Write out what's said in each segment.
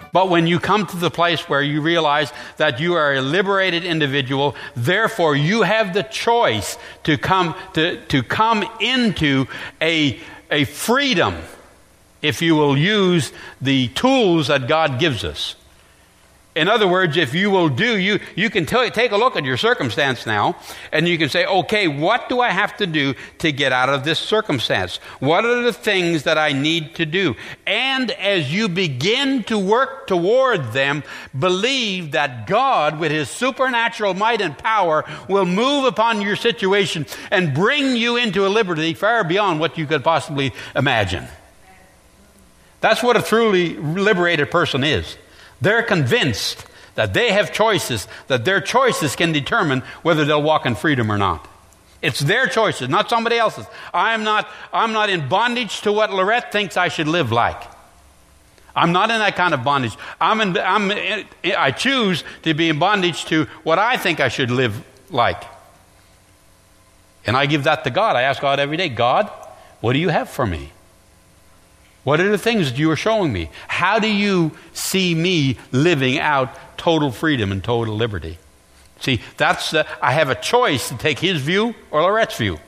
But when you come to the place where you realize that you are a liberated individual, therefore you have the choice to come into a freedom, if you will use the tools that God gives us. In other words, if you will you can take a look at your circumstance now, and you can say, okay, what do I have to do to get out of this circumstance? What are the things that I need to do? And as you begin to work toward them, believe that God, with His supernatural might and power, will move upon your situation and bring you into a liberty far beyond what you could possibly imagine. That's what a truly liberated person is. They're convinced that they have choices, that their choices can determine whether they'll walk in freedom or not. It's their choices, not somebody else's. I'm not in bondage to what Lorette thinks I should live like. I'm not in that kind of bondage. I choose to be in bondage to what I think I should live like. And I give that to God. I ask God every day, God, what do you have for me? What are the things that you are showing me? How do you see me living out total freedom and total liberty? See, I have a choice to take His view or Lorette's view.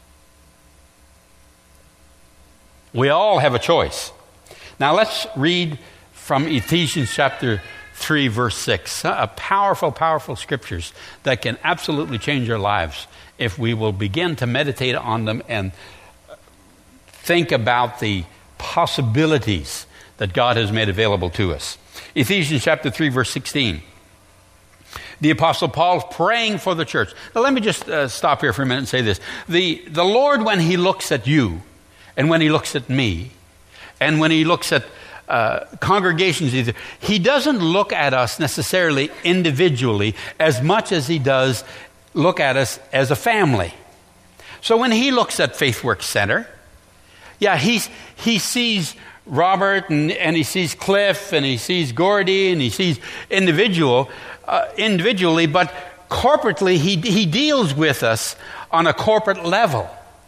We all have a choice. Now let's read from Ephesians chapter 3, verse 6. Powerful, powerful scriptures that can absolutely change our lives if we will begin to meditate on them and think about the possibilities that God has made available to us. Ephesians chapter 3, verse 16. The Apostle Paul's praying for the church. Now let me just stop here for a minute and say this. The Lord, when He looks at you, and when He looks at me, and when He looks at congregations, He doesn't look at us necessarily individually as much as He does look at us as a family. So when He looks at Faithworks Center, yeah, he sees Robert and he sees Cliff and he sees Gordy and he sees individually, but corporately he deals with us on a corporate level.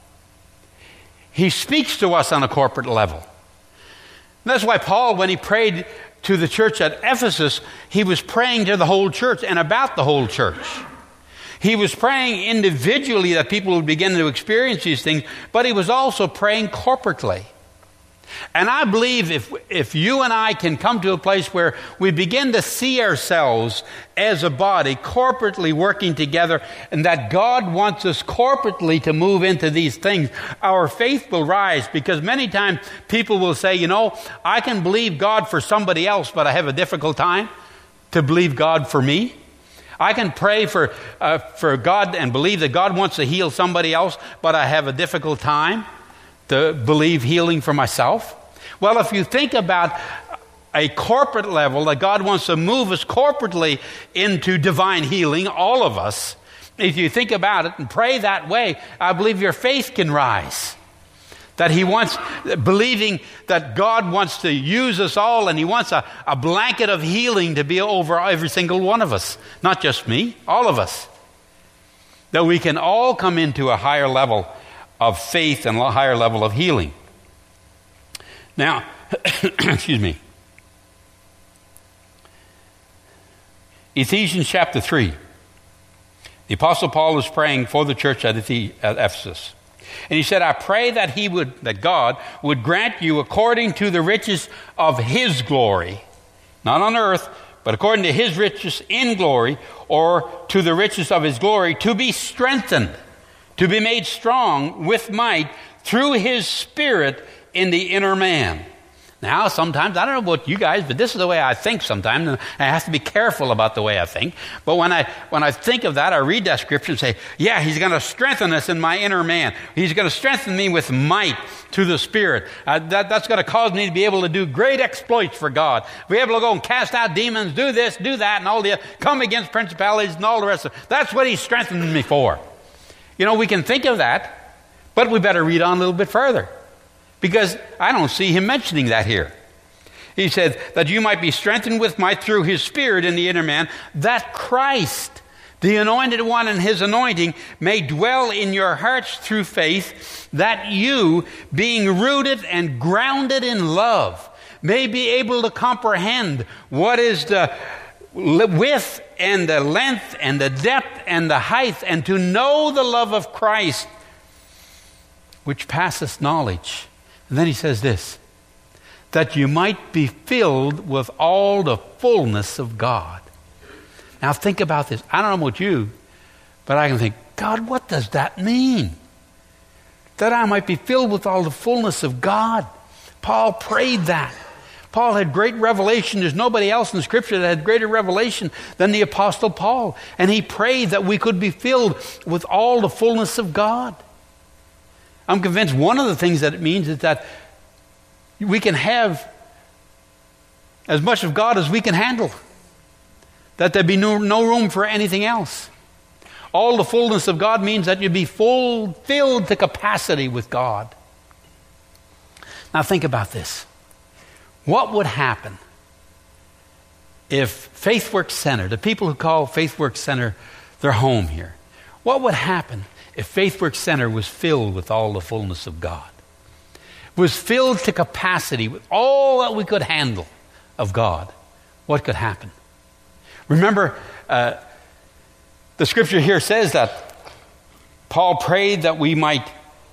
He speaks to us on a corporate level. And that's why Paul, when he prayed to the church at Ephesus, he was praying to the whole church and about the whole church. He was praying individually that people would begin to experience these things, but he was also praying corporately. And I believe if you and I can come to a place where we begin to see ourselves as a body corporately working together, and that God wants us corporately to move into these things, our faith will rise. Because many times people will say, I can believe God for somebody else, but I have a difficult time to believe God for me. I can pray for God and believe that God wants to heal somebody else, but I have a difficult time to believe healing for myself. Well, if you think about a corporate level, that God wants to move us corporately into divine healing, all of us, if you think about it and pray that way, I believe your faith can rise. That He wants, believing that God wants to use us all, and He wants a blanket of healing to be over every single one of us. Not just me, all of us. That we can all come into a higher level of faith and a higher level of healing. Now, excuse me. Ephesians chapter 3. The Apostle Paul was praying for the church at Ephesus. And he said, I pray that God would grant you according to the riches of His glory, not on earth, but according to His riches in glory, or to the riches of His glory, to be strengthened, to be made strong with might through His Spirit in the inner man. Now, sometimes, I don't know about you guys, but this is the way I think sometimes, and I have to be careful about the way I think. But when I think of that, I read that scripture and say, yeah, He's going to strengthen us in my inner man. He's going to strengthen me with might through the Spirit. That's going to cause me to be able to do great exploits for God. Be able to go and cast out demons, do this, do that, and all the come against principalities and all the rest of it. That's what He's strengthening me for. We can think of that, but we better read on a little bit further. Because I don't see Him mentioning that here. He said, that you might be strengthened with might through His Spirit in the inner man, that Christ, the Anointed One and His anointing, may dwell in your hearts through faith, that you, being rooted and grounded in love, may be able to comprehend what is the width and the length and the depth and the height, and to know the love of Christ, which passeth knowledge. And then he says this, that you might be filled with all the fullness of God. Now think about this. I don't know about you, but I can think, God, what does that mean? That I might be filled with all the fullness of God. Paul prayed that. Paul had great revelation. There's nobody else in Scripture that had greater revelation than the Apostle Paul. And he prayed that we could be filled with all the fullness of God. I'm convinced one of the things that it means is that we can have as much of God as we can handle. That there be no room for anything else. All the fullness of God means that you be filled to capacity with God. Now think about this. What would happen if FaithWorks Center, the people who call FaithWorks Center their home here, what would happen if FaithWorks Center was filled with all the fullness of God? Was filled to capacity with all that we could handle of God? What could happen? Remember, the Scripture here says that Paul prayed that we might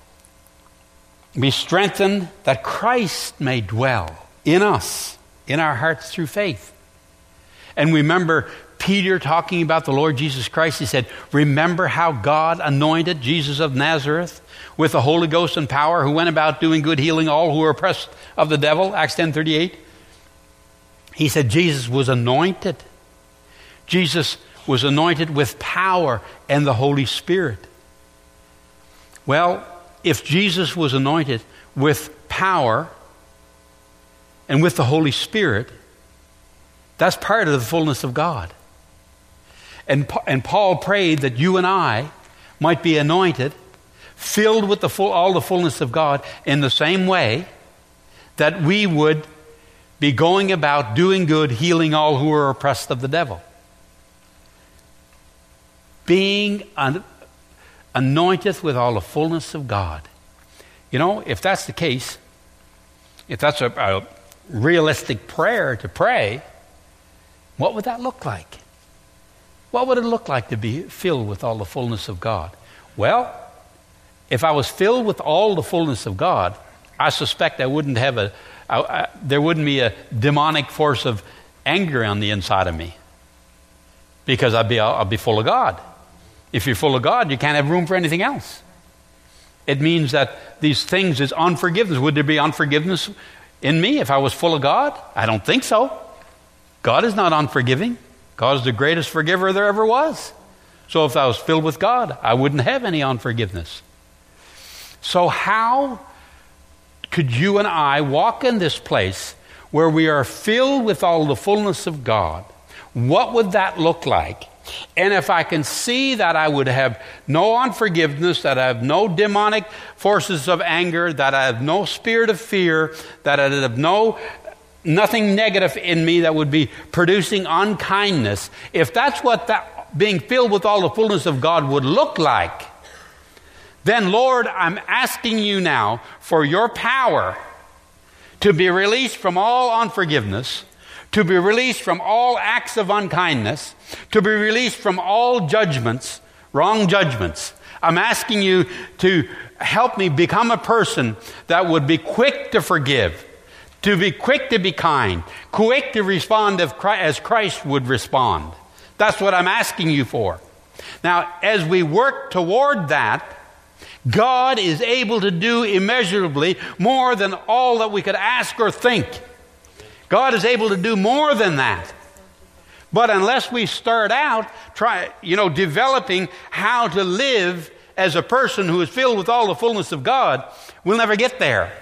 be strengthened, that Christ may dwell in us, in our hearts through faith. And remember Peter talking about the Lord Jesus Christ. He said, remember how God anointed Jesus of Nazareth with the Holy Ghost and power, who went about doing good, healing all who were oppressed of the devil. Acts 10:38. He said Jesus was anointed. Jesus was anointed with power and the Holy Spirit. Well, if Jesus was anointed with power and with the Holy Spirit, that's part of the fullness of God. And Paul prayed that you and I might be anointed, filled with all the fullness of God, in the same way that we would be going about doing good, healing all who are oppressed of the devil. Being anointed with all the fullness of God. You know, if that's the case, if that's a realistic prayer to pray, what would that look like? What would it look like to be filled with all the fullness of God? Well, if I was filled with all the fullness of God, I suspect I wouldn't have there wouldn't be a demonic force of anger on the inside of me, because I'll be full of God. If you're full of God, you can't have room for anything else. It means that these things is unforgiveness. Would there be unforgiveness in me if I was full of God? I don't think so. God is not unforgiving. God is the greatest forgiver there ever was. So if I was filled with God, I wouldn't have any unforgiveness. So how could you and I walk in this place where we are filled with all the fullness of God? What would that look like? And if I can see that I would have no unforgiveness, that I have no demonic forces of anger, that I have no spirit of fear, that I have nothing negative in me that would be producing unkindness, if that's what that being filled with all the fullness of God would look like, then Lord, I'm asking you now for your power to be released from all unforgiveness, to be released from all acts of unkindness, to be released from all judgments, wrong judgments. I'm asking you to help me become a person that would be quick to forgive, to be quick to be kind, quick to respond as Christ would respond. That's what I'm asking you for. Now, as we work toward that, God is able to do immeasurably more than all that we could ask or think. God is able to do more than that. But unless we start out developing how to live as a person who is filled with all the fullness of God, we'll never get there.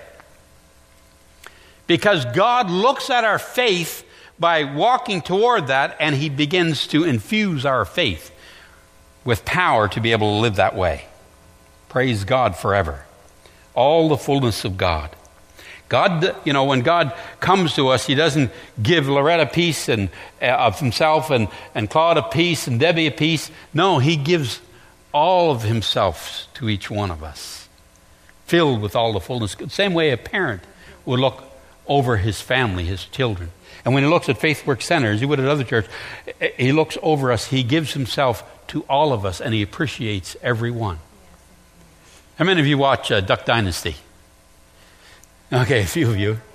Because God looks at our faith by walking toward that, and He begins to infuse our faith with power to be able to live that way. Praise God forever. All the fullness of God. God, when God comes to us, He doesn't give Loretta peace and of Himself and Claude a peace and Debbie a peace. No, He gives all of Himself to each one of us, filled with all the fullness. Same way a parent would look over his family, his children. And when he looks at Faith Work Center, as he would at other churches, he looks over us. He gives himself to all of us, and he appreciates every one. How many of you watch Duck Dynasty? Okay, a few of you.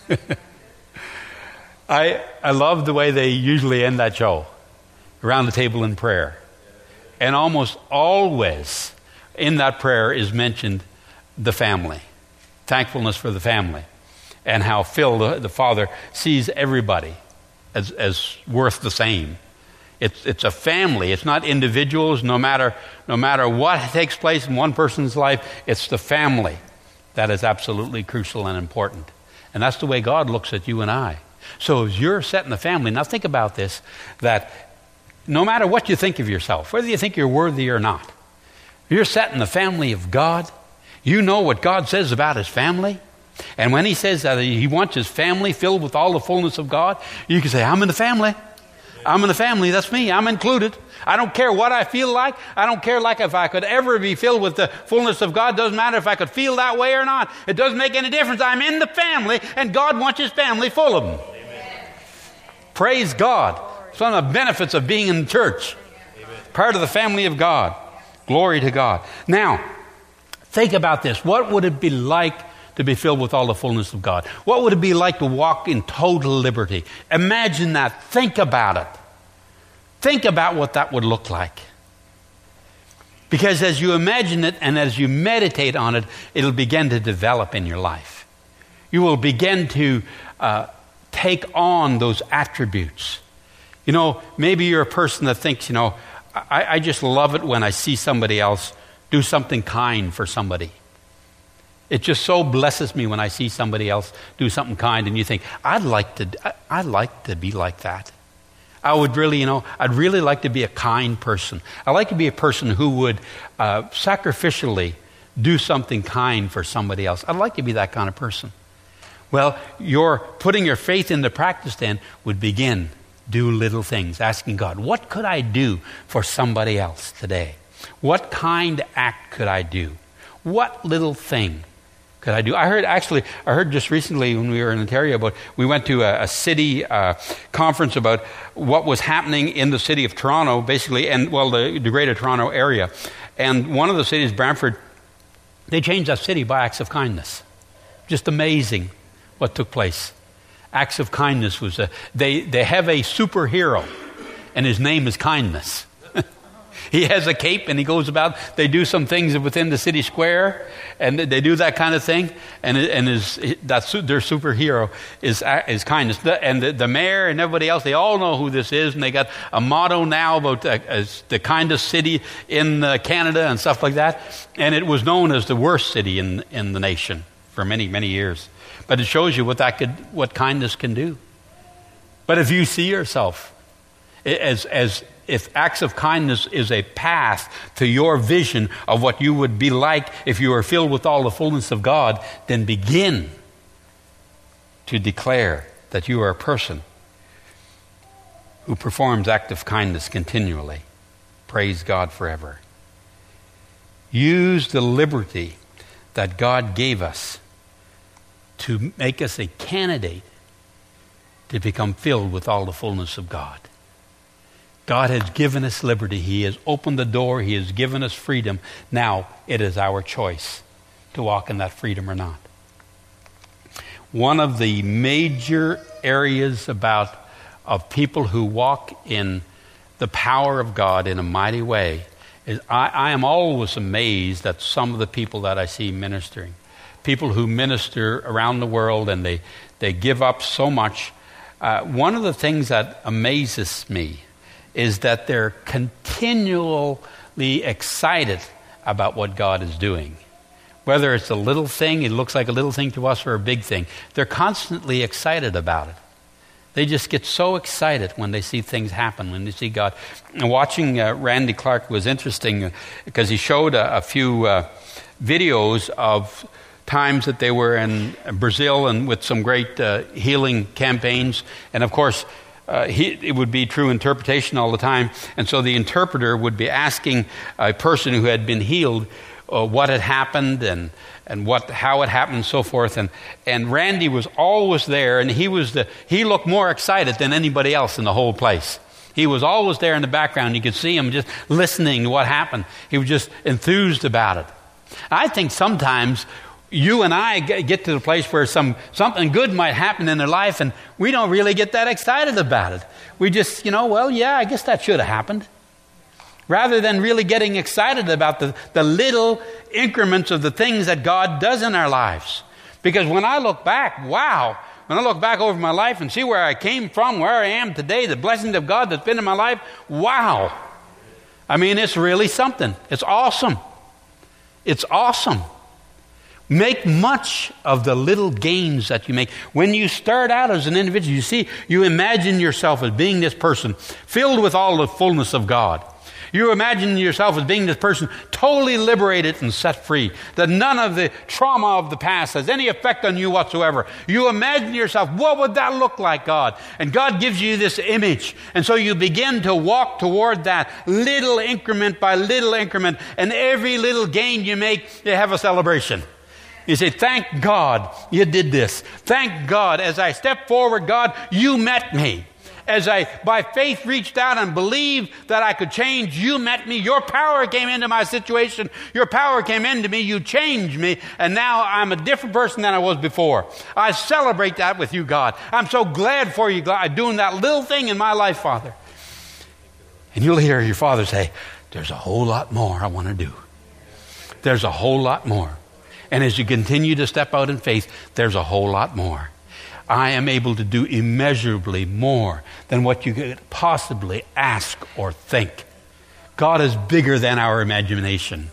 I love the way they usually end that show, around the table in prayer. And almost always in that prayer is mentioned the family, thankfulness for the family, and how Phil, the father, sees everybody as worth the same. It's a family. It's not individuals. No matter what takes place in one person's life, it's the family that is absolutely crucial and important. And that's the way God looks at you and I. So as you're set in the family, now think about this, that no matter what you think of yourself, whether you think you're worthy or not, you're set in the family of God. You know what God says about his family. And when he says that he wants his family filled with all the fullness of God, you can say, I'm in the family. I'm in the family. That's me. I'm included. I don't care what I feel like. I don't care like if I could ever be filled with the fullness of God. Doesn't matter if I could feel that way or not. It doesn't make any difference. I'm in the family, and God wants his family full of them. Amen. Praise God. It's one of the benefits of being in church. Amen. Part of the family of God. Glory to God. Now, think about this. What would it be like to be filled with all the fullness of God? What would it be like to walk in total liberty? Imagine that. Think about it. Think about what that would look like. Because as you imagine it and as you meditate on it, it'll begin to develop in your life. You will begin to take on those attributes. You know, maybe you're a person that thinks, you know, I just love it when I see somebody else do something kind for somebody. It just so blesses me when I see somebody else do something kind, and you think, I'd like to be like that. I would really, I'd really like to be a kind person. I'd like to be a person who would sacrificially do something kind for somebody else. I'd like to be that kind of person. Well, your putting your faith into practice then would begin, do little things, asking God, what could I do for somebody else today? What kind act could I do? What little thing could I do? I heard just recently when we were in Ontario we went to a city conference about what was happening in the city of Toronto, basically, and the Greater Toronto area. And one of the cities, Brantford, they changed that city by acts of kindness. Just amazing what took place. Acts of kindness was they have a superhero, and his name is kindness. He has a cape and he goes about. They do some things within the city square, and they do that kind of thing. And that's their superhero is kindness. And the mayor and everybody else, they all know who this is, and they got a motto now about as the kindest city in Canada and stuff like that. And it was known as the worst city in the nation for many, many years. But it shows you what kindness can do. But if you see yourself as if acts of kindness is a path to your vision of what you would be like if you were filled with all the fullness of God, then begin to declare that you are a person who performs acts of kindness continually. Praise God forever. Use the liberty that God gave us to make us a candidate to become filled with all the fullness of God. God has given us liberty. He has opened the door. He has given us freedom. Now it is our choice to walk in that freedom or not. One of the major areas of people who walk in the power of God in a mighty way is I am always amazed at some of the people that I see ministering. People who minister around the world, and they give up so much. One of the things that amazes me is that they're continually excited about what God is doing. Whether it's a little thing, it looks like a little thing to us, or a big thing. They're constantly excited about it. They just get so excited when they see things happen, when they see God. And watching Randy Clark was interesting because he showed a few videos of times that they were in Brazil and with some great healing campaigns. And of course, it would be true interpretation all the time. And so the interpreter would be asking a person who had been healed, what had happened and how it happened and so forth. And Randy was always there, and he looked more excited than anybody else in the whole place. He was always there in the background. You could see him just listening to what happened. He was just enthused about it. I think sometimes you and I get to the place where something good might happen in their life, and we don't really get that excited about it. We just, well, yeah, I guess that should have happened. Rather than really getting excited about the little increments of the things that God does in our lives. Because when I look back, wow, when I look back over my life and see where I came from, where I am today, the blessings of God that's been in my life, wow. I mean, it's really something. It's awesome. It's awesome. Make much of the little gains that you make. When you start out as an individual, you imagine yourself as being this person filled with all the fullness of God. You imagine yourself as being this person totally liberated and set free, that none of the trauma of the past has any effect on you whatsoever. You imagine yourself, what would that look like, God? And God gives you this image. And so you begin to walk toward that little increment by little increment. And every little gain you make, you have a celebration. You say, thank God you did this. Thank God, as I step forward, God, you met me. As I, by faith, reached out and believed that I could change, you met me. Your power came into my situation. Your power came into me. You changed me. And now I'm a different person than I was before. I celebrate that with you, God. I'm so glad for you, God, doing that little thing in my life, Father. And you'll hear your Father say, there's a whole lot more I want to do. There's a whole lot more. And as you continue to step out in faith, there's a whole lot more. I am able to do immeasurably more than what you could possibly ask or think. God is bigger than our imagination.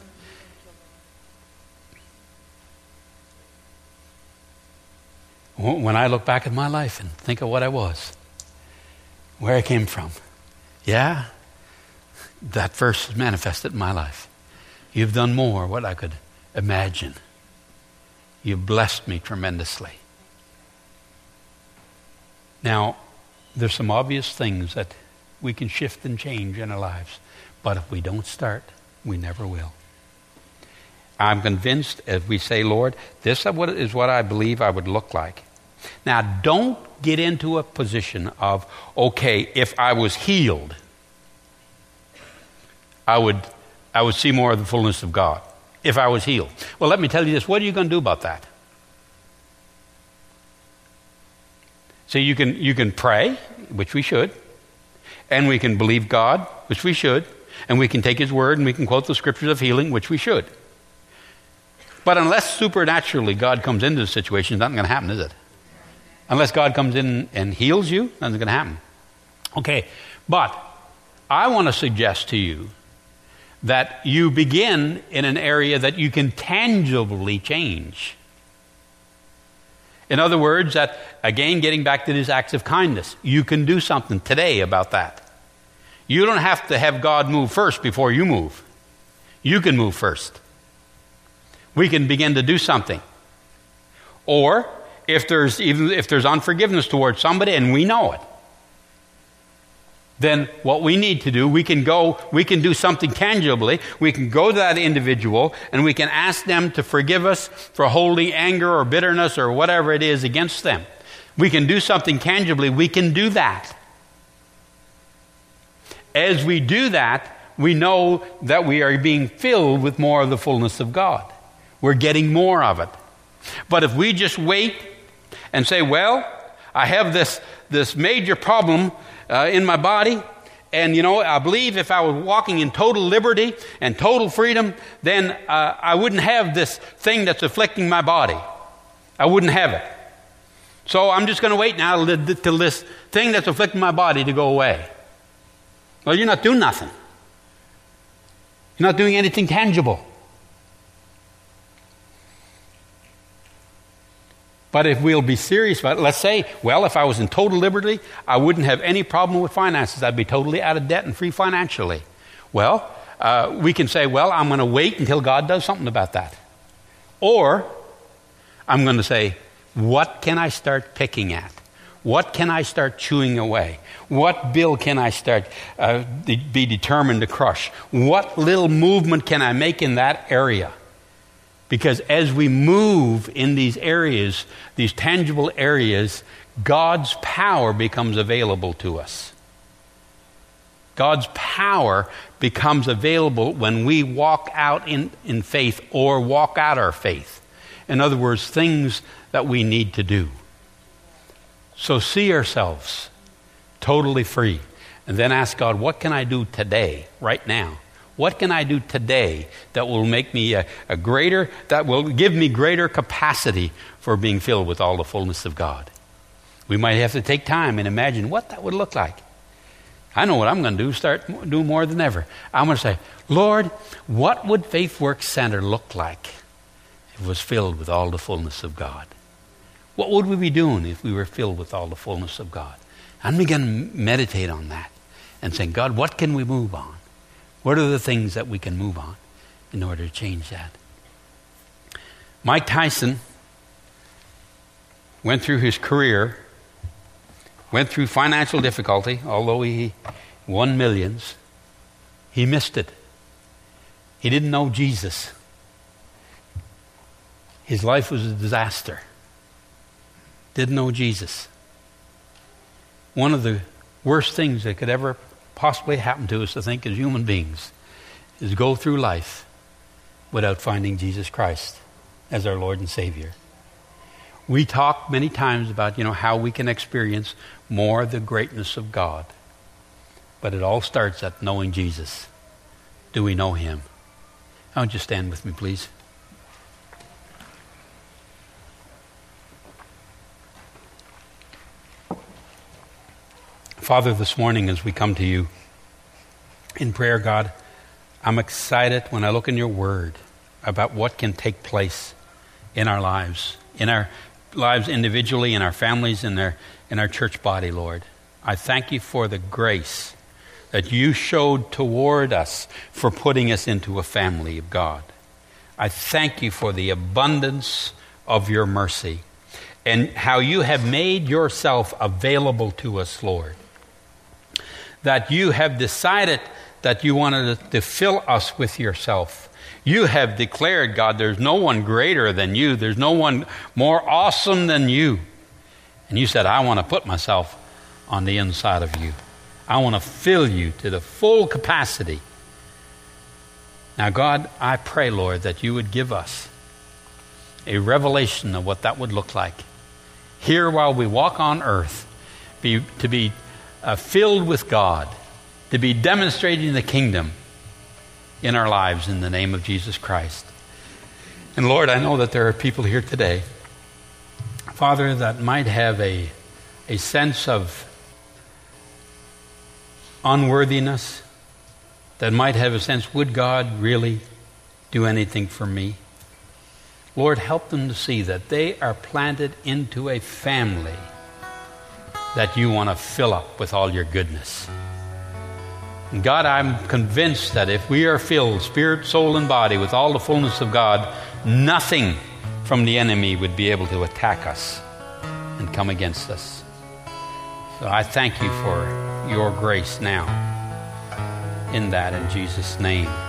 When I look back at my life and think of what I was, where I came from, yeah, that verse is manifested in my life. You've done more what I could imagine. You've blessed me tremendously. Now, there's some obvious things that we can shift and change in our lives. But if we don't start, we never will. I'm convinced as we say, Lord, this is what I believe I would look like. Now, don't get into a position of, okay, if I was healed, I would see more of the fullness of God. If I was healed. Well, let me tell you this. What are you going to do about that? So you can pray, which we should, and we can believe God, which we should, and we can take His Word and we can quote the Scriptures of healing, which we should. But unless supernaturally God comes into the situation, it's not going to happen, is it? Unless God comes in and heals you, nothing's going to happen. Okay, but I want to suggest to you that you begin in an area that you can tangibly change. In other words, that, again, getting back to these acts of kindness, you can do something today about that. You don't have to have God move first before you move. You can move first. We can begin to do something. Or, if there's unforgiveness towards somebody and we know it, then what we need to do, we can do something tangibly. We can go to that individual and we can ask them to forgive us for holding anger or bitterness or whatever it is against them. We can do something tangibly. We can do that. As we do that, we know that we are being filled with more of the fullness of God. We're getting more of it. But if we just wait and say, well, I have this major problem in my body, and I believe if I was walking in total liberty and total freedom, then I wouldn't have this thing that's afflicting my body. I wouldn't have it. So I'm just going to wait now till this thing that's afflicting my body to go away. Well, you're not doing nothing. You're not doing anything tangible. But if we'll be serious about it, let's say, well, if I was in total liberty, I wouldn't have any problem with finances. I'd be totally out of debt and free financially. Well, we can say, well, I'm going to wait until God does something about that. Or I'm going to say, what can I start picking at? What can I start chewing away? What bill can I start be determined to crush? What little movement can I make in that area? Because as we move in these areas, these tangible areas, God's power becomes available to us. God's power becomes available when we walk out in faith or walk out our faith. In other words, things that we need to do. So see ourselves totally free. And then ask God, what can I do today, right now? What can I do today that will make me that will give me greater capacity for being filled with all the fullness of God? We might have to take time and imagine what that would look like. I know what I'm going to do, start do more than ever. I'm going to say, Lord, what would Faith Works Center look like if it was filled with all the fullness of God? What would we be doing if we were filled with all the fullness of God? I'm going to meditate on that and say, God, what can we move on? What are the things that we can move on in order to change that? Mike Tyson went through his career, went through financial difficulty, although he won millions. He missed it. He didn't know Jesus. His life was a disaster. Didn't know Jesus. One of the worst things that could ever possibly happen to us, I think, as human beings, is go through life without finding Jesus Christ as our Lord and Savior. We talk many times about, how we can experience more the greatness of God. But it all starts at knowing Jesus. Do we know Him? Why don't you stand with me, please? Father, this morning as we come to you in prayer, God, I'm excited when I look in your word about what can take place in our lives individually, in our families, in our church body, Lord. I thank you for the grace that you showed toward us for putting us into a family of God. I thank you for the abundance of your mercy and how you have made yourself available to us, Lord. That you have decided that you wanted to fill us with yourself. You have declared, God, there's no one greater than you. There's no one more awesome than you. And you said, I want to put myself on the inside of you. I want to fill you to the full capacity. Now, God, I pray, Lord, that you would give us a revelation of what that would look like. Here while we walk on earth, to be filled with God, to be demonstrating the kingdom in our lives in the name of Jesus Christ. And Lord, I know that there are people here today, Father, that might have a sense of unworthiness, that might have a sense, would God really do anything for me? Lord, help them to see that they are planted into a family that you want to fill up with all your goodness. And God, I'm convinced that if we are filled, spirit, soul, and body, with all the fullness of God, nothing from the enemy would be able to attack us and come against us. So I thank you for your grace now in that, in Jesus' name.